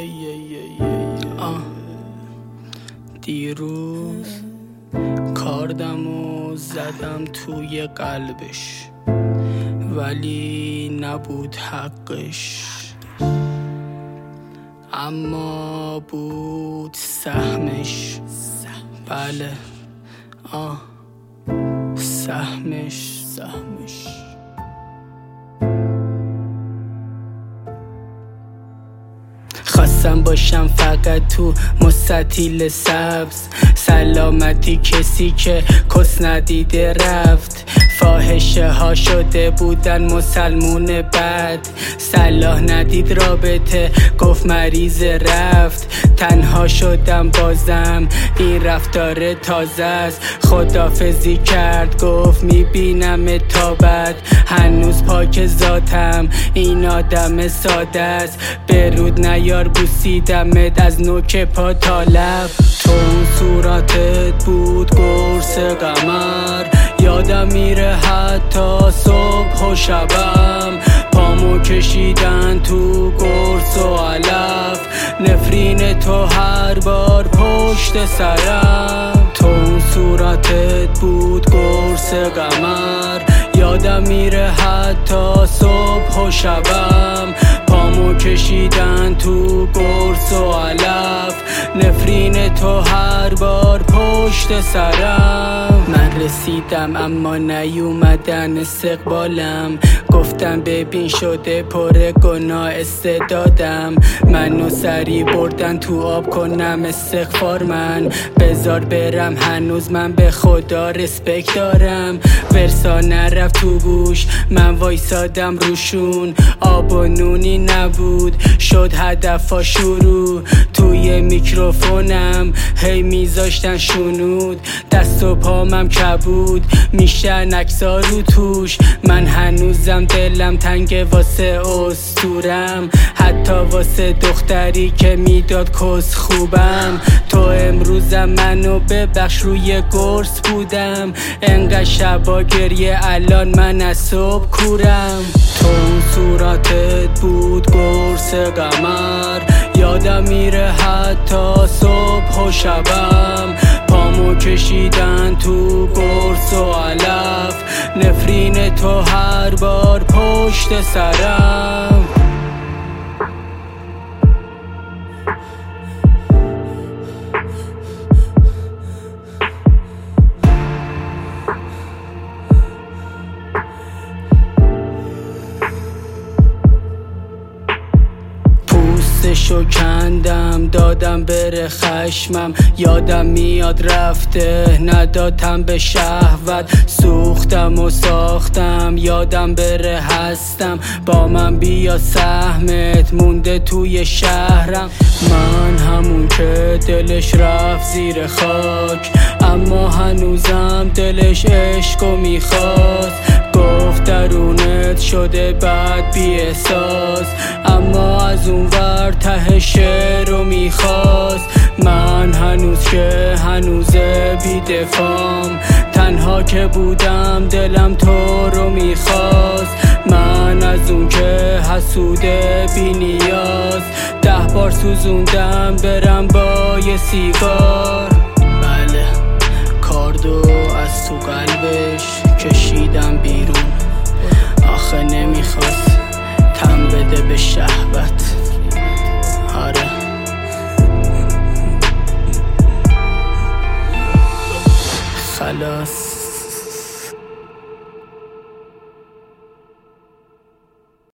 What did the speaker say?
دیروز کاردم و زدم توی قلبش، ولی نبود حقش، اما بود سهمش. بله سهمش. خواستم باشم فقط تو مستطیل سبز، سلامتی کسی که کس ندیده رفت. فاحشه ها شده بودن مسلمون بد، صلاح ندید رابطه گفت مریض رفت. تنها شدم بازم این رفتار تازه است، خدافزی کرد گفت میبینم تا بعد. هنوز پاک ذاتم این آدم ساده است، برود نیار بوسیدمت از نوک پا تا لب. تو اون صورتت بود قرص قمر، یادم میره حتی صبح و شبم. پامو کشیدن تو قرص و علف، نفرین تو هر بار پشت سرم. تو اون صورتت بود قرص قمر، یادم میره حتی صبح و شبم. پامو کشیدن تو قرص و علف، نفرین تو هر بار پشت سرم. من رسیدم اما نیومدن استقبالم، گفتم ببین شده پر گناه استعدادم. منو سری بردن تو آب کنم استغفار، من بذار برم هنوز من به خدا رسپکت دارم. ورسا نرفت تو گوش من وایسادم روشون، آب و نونی نبود شد هدفا شروع. توی میکروفونم هی میذاشتن شنود، دست و پامم کبود میشن اکسا رو توش. من هنوزم دلم تنگ واسه اسطورم، حتی واسه دختری که میداد کس خوبم. تو امروزم منو ببخش روی قرص بودم، انقدر شبا گریه الان من از صبح کورم. تو اون صورتت بود قرص قمر، یادم میره حتی صبح و شبم. پامو کشیدن تو قرص و علف، نفرین تو هر بار پشت سرم. پوستشو کندم دادم بره خشمم، یادم میاد رفته ندادم به شهوت. سوختم و ساختم یادم بره هستم، با من بیا سهمت مونده توی شهرم. من همون که دلش رفت زیر خاک، اما هنوزم دلش عشقو میخواست. گفت درونت شده بعد بی احساس، اما از اون ور ته شعرو میخواست. من هنوز که هنوزه بی دفام، تنها که بودم دلم تو رو میخواست. من از اون که حسوده بی نیاز، 10 بار سوزوندم برم با یه سیگار. بله کاردو از تو قلبش کشیدم بیرون، آخه نمیخواست تم بده به شهوت. آره خلاص